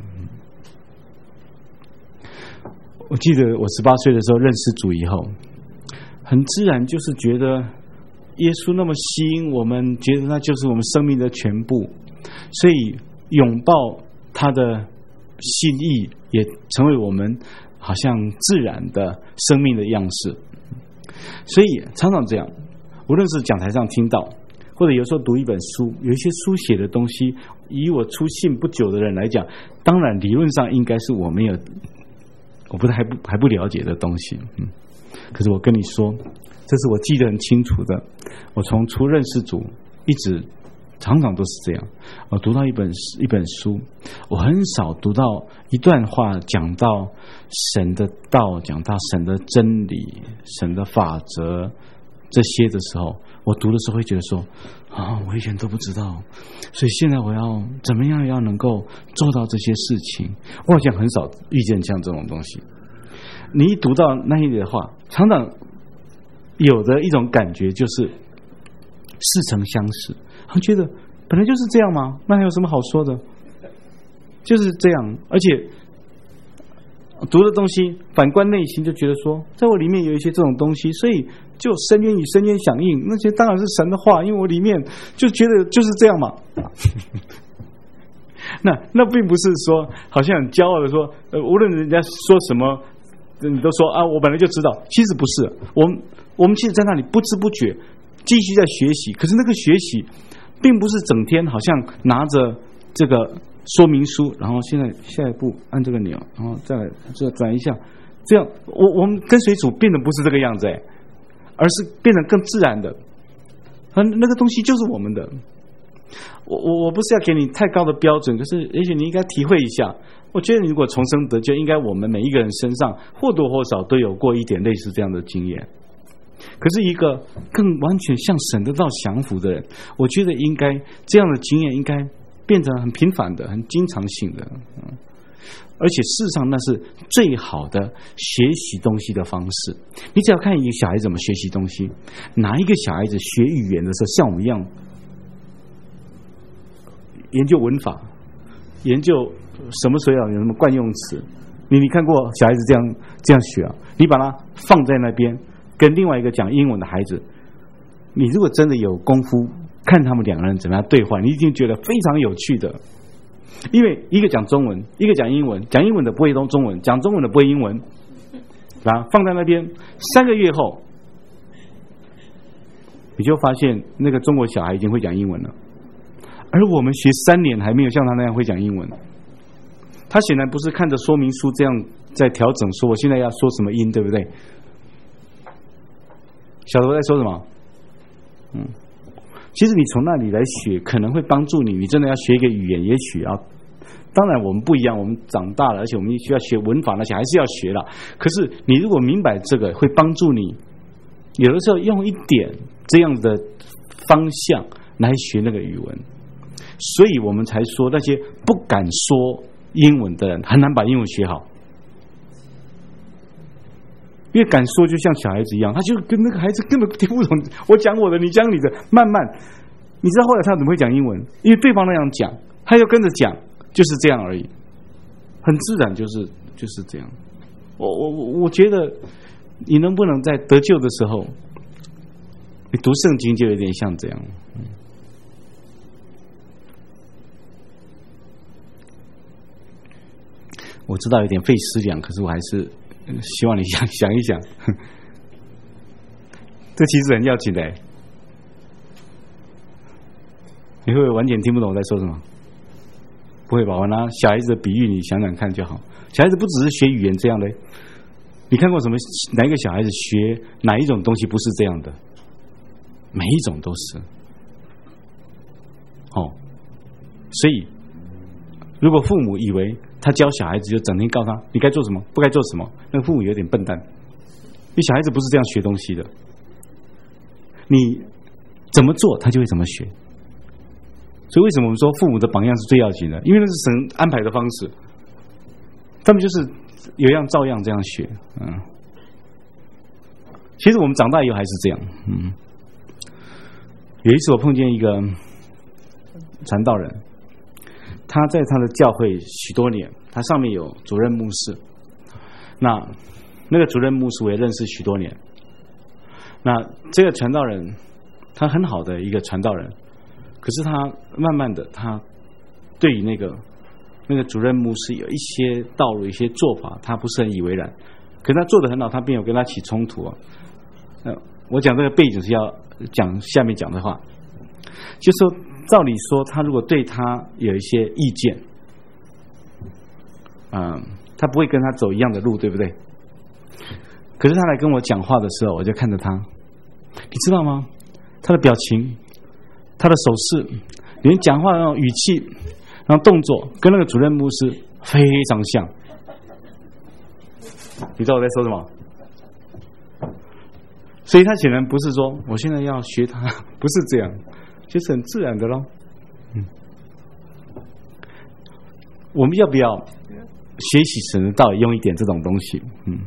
[SPEAKER 1] 我记得我18岁的时候认识主以后，很自然就是觉得耶稣那么吸引我们，觉得那就是我们生命的全部，所以拥抱他的心意也成为我们好像自然的生命的样式。所以常常这样，无论是讲台上听到，或者有时候读一本书，有一些书写的东西，以我出信不久的人来讲，当然理论上应该是我还不了解的东西。可是我跟你说，这是我记得很清楚的。我从初认识主一直常常都是这样。我读到一本书，我很少读到一段话讲到神的道，讲到神的真理、神的法则， 这些的时候，我读的时候会觉得说我以前都不知道，所以现在我要怎么样要能够做到这些事情。我好像很少遇见像这种东西。你一读到那一类的话，常常有的一种感觉就是似曾相识，觉得本来就是这样吗？那还有什么好说的？就是这样。而且读的东西反观内心，就觉得说在我里面有一些这种东西，所以就深渊与深渊响应，那些当然是神的话，因为我里面就觉得就是这样嘛。那并不是说好像很骄傲的说无论人家说什么你都说我本来就知道。其实不是，我们其实在那里不知不觉继续在学习，可是那个学习并不是整天好像拿着这个说明书，然后现在下一步按这个钮，然后再来这转一下，这样我们跟随主变得不是这个样子而是变得更自然的。那个东西就是我们的。我不是要给你太高的标准，可是也许你应该体会一下。我觉得你如果重生得救，应该我们每一个人身上或多或少都有过一点类似这样的经验。可是一个更完全向神得到降服的人，我觉得应该这样的经验应该变成很频繁的、很经常性的。而且事实上那是最好的学习东西的方式。你只要看一个小孩子怎么学习东西，哪一个小孩子学语言的时候像我们一样研究文法，研究什么时候要有什么惯用词。你看过小孩子这样学你把它放在那边跟另外一个讲英文的孩子，你如果真的有功夫看他们两个人怎么样对话，你一定觉得非常有趣的。因为一个讲中文，一个讲英文，讲英文的不会中文，讲中文的不会英文放在那边3个月后，你就发现那个中国小孩已经会讲英文了，而我们学3年还没有像他那样会讲英文。他显然不是看着说明书这样在调整说我现在要说什么音，对不对？晓得我在说什么？其实你从那里来学可能会帮助你。你真的要学一个语言，也许当然我们不一样，我们长大了，而且我们需要学文法那些还是要学了。可是你如果明白这个，会帮助你有的时候用一点这样的方向来学那个语文。所以我们才说那些不敢说英文的人很难把英文学好，因为敢说就像小孩子一样，他就跟那个孩子根本听不懂，我讲我的，你讲你的，慢慢，你知道后来他怎么会讲英文？因为对方那样讲，他就跟着讲，就是这样而已，很自然，就是这样。我觉得你能不能在得救的时候，你读圣经就有点像这样。我知道有点费思量，可是我还是希望你想一想，这其实很要紧的。你会不会完全听不懂我在说什么？不会吧？我拿小孩子的比喻，你想想看就好。小孩子不只是学语言这样的，你看过什么哪一个小孩子学哪一种东西不是这样的？每一种都是。所以如果父母以为他教小孩子就整天告诉他你该做什么不该做什么，那个父母有点笨蛋。因为小孩子不是这样学东西的，你怎么做他就会怎么学。所以为什么我们说父母的榜样是最要紧的？因为那是神安排的方式，他们就是有样照样这样学。其实我们长大以后还是这样。有一次我碰见一个传道人，他在他的教会许多年，他上面有主任牧师，那个主任牧师我也认识许多年。那这个传道人他很好的一个传道人，可是他慢慢的他对于那个主任牧师有一些道路一些做法他不是很以为然，可是他做得很好，他并没有跟他起冲突。我讲这个背景是要讲下面讲的话，就是说照理说他如果对他有一些意见，他不会跟他走一样的路，对不对？可是他来跟我讲话的时候，我就看着他，你知道吗？他的表情，他的手势，连讲话的那种语气，然后动作，跟那个主任牧师非常像。你知道我在说什么？ 所以他显然不是说我现在要学他，不是这样，就是很自然的咯。我们要不要学习神的道，用一点这种东西？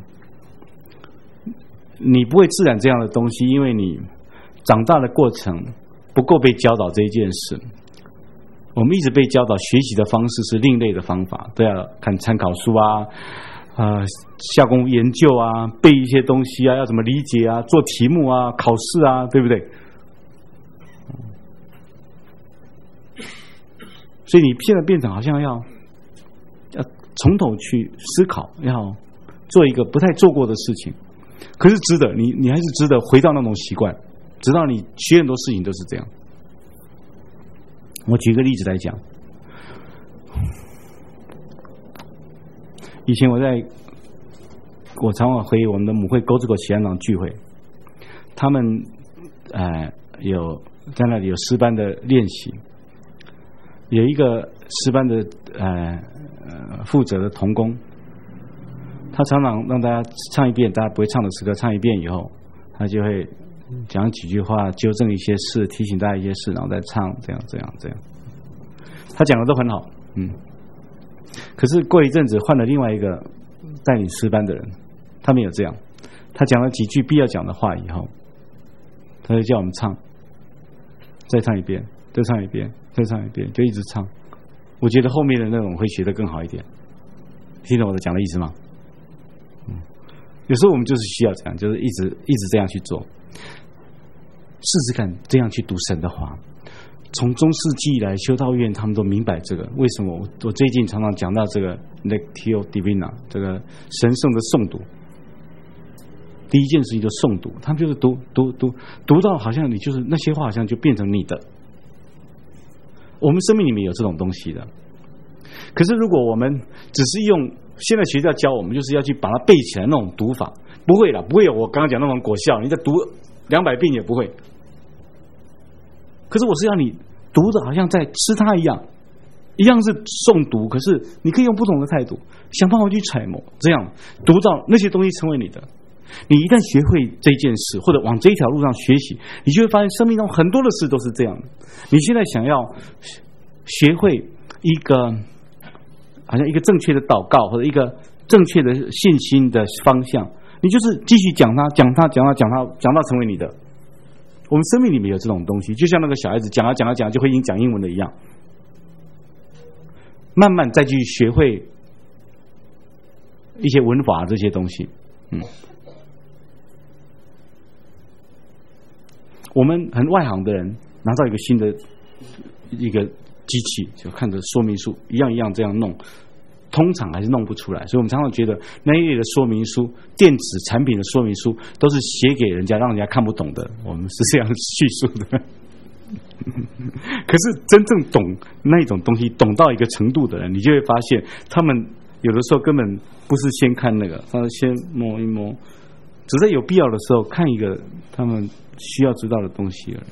[SPEAKER 1] 你不会自然这样的东西，因为你长大的过程不够被教导这一件事。我们一直被教导学习的方式是另类的方法，都要看参考书啊，下功夫研究啊，背一些东西啊，要怎么理解啊，做题目啊，考试啊，对不对？所以你现在变成好像要从头去思考，要做一个不太做过的事情，可是值得你还是值得回到那种习惯，直到你学很多事情都是这样。我举个例子来讲，以前我常常回我们的母会沟子口喜安堂聚会，他们有在那里有诗班的练习，有一个诗班的负责的同工，他常常让大家唱一遍大家不会唱的诗歌，唱一遍以后，他就会讲几句话，纠正一些事，提醒大家一些事，然后再唱，这样。他讲的都很好，可是过一阵子换了另外一个带领诗班的人，他没有这样，他讲了几句必要讲的话以后，他就叫我们唱，再唱一遍，再唱一遍，再唱一遍，就一直唱。我觉得后面的那种会学得更好一点，听懂我的讲的意思吗？有时候我们就是需要这样，就是一直这样去做，试试看这样去读神的话。从中世纪以来，修道院他们都明白这个。为什么我最近常常讲到这个 Lectio Divina 这个神圣的诵读？第一件事情就诵读，他们就是读到好像你就是那些话好像就变成你的。我们生命里面有这种东西的，可是如果我们只是用现在学校教我们就是要去把它背起来那种读法，不会有我刚刚讲那种果效，你再读200遍也不会。可是我是要你读的好像在吃它一样是诵读，可是你可以用不同的态度想办法去揣摩，这样读到那些东西成为你的。你一旦学会这件事，或者往这一条路上学习，你就会发现生命中很多的事都是这样的。你现在想要学会一个好像一个正确的祷告，或者一个正确的信心的方向，你就是继续讲它到成为你的。我们生命里面有这种东西，就像那个小孩子讲就会讲英文的一样，慢慢再去学会一些文法这些东西。我们很外行的人拿到一个新的一个机器，就看着说明书一样这样弄，通常还是弄不出来。所以我们常常觉得那一类的说明书，电子产品的说明书都是写给人家让人家看不懂的，我们是这样叙述的。可是真正懂那种东西，懂到一个程度的人，你就会发现他们有的时候根本不是先看那个，他是先摸一摸，只在有必要的时候看一个他们需要知道的东西而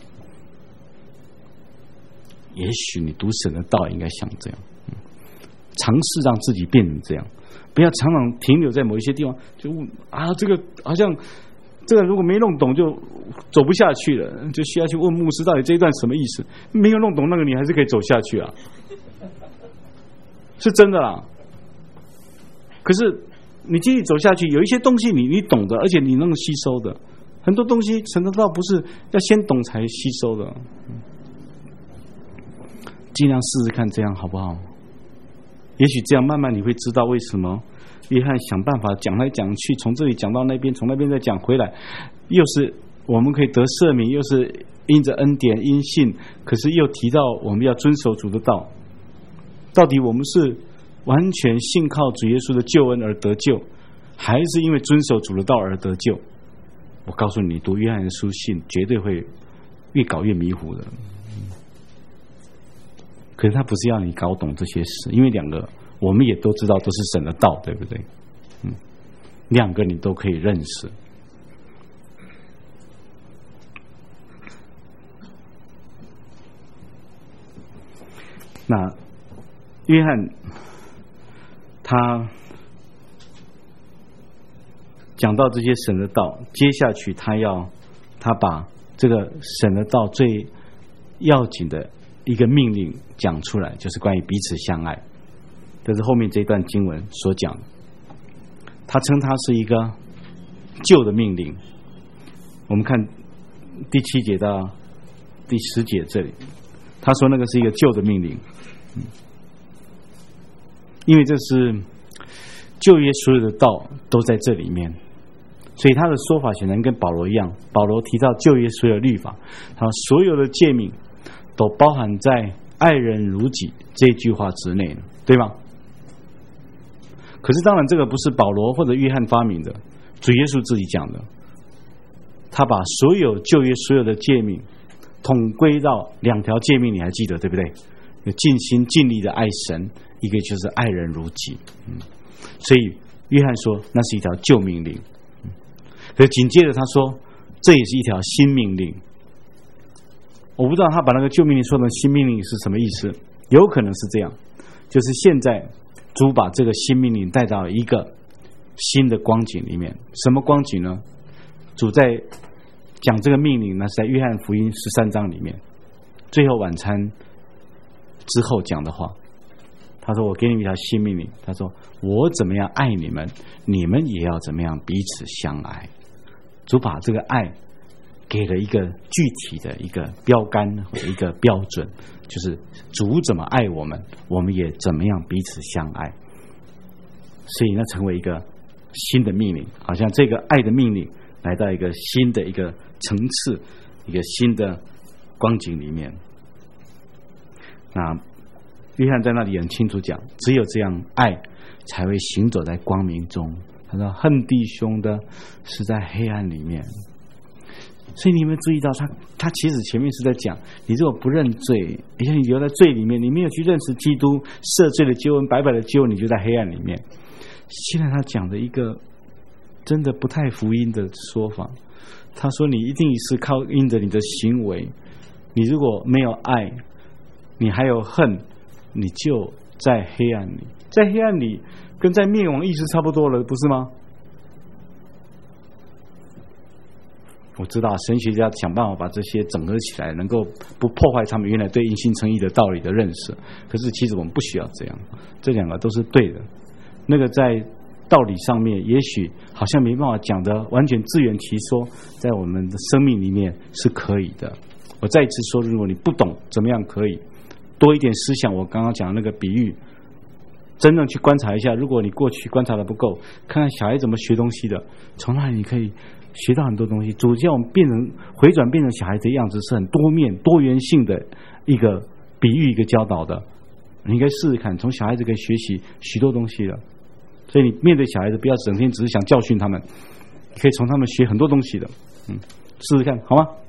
[SPEAKER 1] 已。也许你读神的道应该像这样，尝试让自己变成这样，不要常常停留在某一些地方，就问这个好像这个如果没弄懂就走不下去了，就需要去问牧师到底这一段什么意思。没有弄懂那个你还是可以走下去啊，是真的啦。可是你继续走下去，有一些东西你懂的，而且你能吸收的，很多东西神的道不是要先懂才吸收的。尽量试试看这样好不好？也许这样慢慢你会知道为什么约翰想办法讲来讲去，从这里讲到那边，从那边再讲回来，又是我们可以得赦免，又是因着恩典因信，可是又提到我们要遵守主的道。到底我们是完全信靠主耶稣的救恩而得救，还是因为遵守主的道而得救？我告诉你，读约翰的书信绝对会越搞越迷糊的。可是他不是要你搞懂这些事，因为两个我们也都知道都是神的道，对不对？两个你都可以认识。那约翰他讲到这些神的道，接下去他要他把这个神的道最要紧的一个命令讲出来，就是关于彼此相爱。这是后面这段经文所讲的。他称它是一个旧的命令。我们看第7节到第10节这里，他说那个是一个旧的命令，因为这是旧约所有的道都在这里面，所以他的说法显然跟保罗一样。保罗提到旧约所有律法，他说所有的诫命都包含在爱人如己这句话之内，对吗？可是当然这个不是保罗或者约翰发明的，主耶稣自己讲的。他把所有旧约所有的诫命统归到2条诫命，你还记得对不对？有尽心尽力的爱神，一个就是爱人如己。所以约翰说那是一条旧命令。可是紧接着他说这也是一条新命令。我不知道他把那个旧命令说成新命令是什么意思，有可能是这样，就是现在主把这个新命令带到一个新的光景里面。什么光景呢？主在讲这个命令呢，是在约翰福音13章里面最后晚餐之后讲的话。他说我给你们一条新命令，他说我怎么样爱你们，你们也要怎么样彼此相爱。主把这个爱给了一个具体的一个标杆或者一个标准，就是主怎么爱我们，我们也怎么样彼此相爱。所以呢，成为一个新的命令，好像这个爱的命令来到一个新的一个层次，一个新的光景里面。那约翰在那里很清楚讲，只有这样爱才会行走在光明中。他说恨弟兄的是在黑暗里面。所以你们注意到他其实前面是在讲，你如果不认罪，而且你留在罪里面，你没有去认识基督赦罪的救恩，白白的救恩，你就在黑暗里面。现在他讲的一个真的不太福音的说法，他说你一定是靠因着你的行为，你如果没有爱，你还有恨，你就在黑暗里。在黑暗里跟在灭亡意思差不多了，不是吗？我知道神学家想办法把这些整合起来，能够不破坏他们原来对因信称义的道理的认识。可是其实我们不需要这样，这两个都是对的。那个在道理上面也许好像没办法讲的完全自圆其说，在我们的生命里面是可以的。我再一次说，如果你不懂怎么样可以多一点思想，我刚刚讲的那个比喻，真正去观察一下，如果你过去观察的不够，看看小孩怎么学东西的，从那里你可以学到很多东西。主叫我们回转变成小孩子的样子，是很多面多元性的一个比喻，一个教导的。你应该试试看，从小孩子可以学习许多东西的。所以你面对小孩子，不要整天只是想教训他们，可以从他们学很多东西的。试试看好吗？